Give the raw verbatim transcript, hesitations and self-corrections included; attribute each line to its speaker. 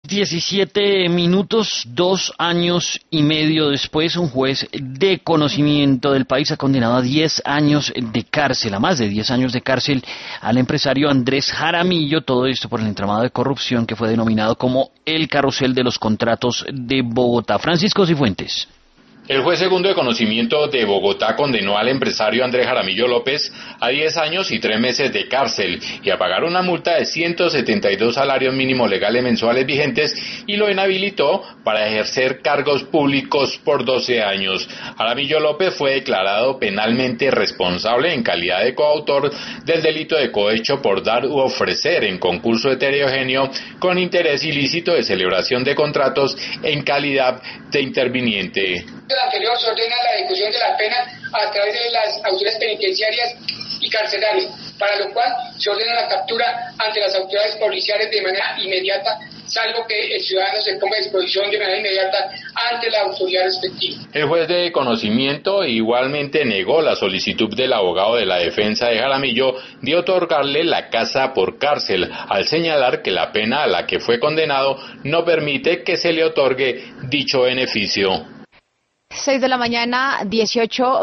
Speaker 1: diecisiete minutos, dos años y medio después, un juez de conocimiento del país ha condenado a diez años de cárcel, a más de diez años de cárcel, al empresario Andrés Jaramillo, todo esto por el entramado de corrupción que fue denominado como el carrusel de los contratos de Bogotá. Francisco Cifuentes.
Speaker 2: El juez segundo de conocimiento de Bogotá condenó al empresario Andrés Jaramillo López a diez años y tres meses de cárcel y a pagar una multa de ciento setenta y dos salarios mínimos legales mensuales vigentes y lo inhabilitó para ejercer cargos públicos por doce años. Jaramillo López fue declarado penalmente responsable en calidad de coautor del delito de cohecho por dar u ofrecer en concurso heterogéneo con interés ilícito de celebración de contratos en calidad de interviniente.
Speaker 3: El anterior se ordena la ejecución de la pena a través de las autoridades penitenciarias y carcelarias, para lo cual se ordena la captura ante las autoridades policiales de manera inmediata, salvo que el ciudadano se ponga a disposición de manera inmediata ante la autoridad respectiva.
Speaker 2: El juez de conocimiento igualmente negó la solicitud del abogado de la defensa de Jaramillo de otorgarle la casa por cárcel, al señalar que la pena a la que fue condenado no permite que se le otorgue dicho beneficio.
Speaker 4: seis de la mañana, dieciocho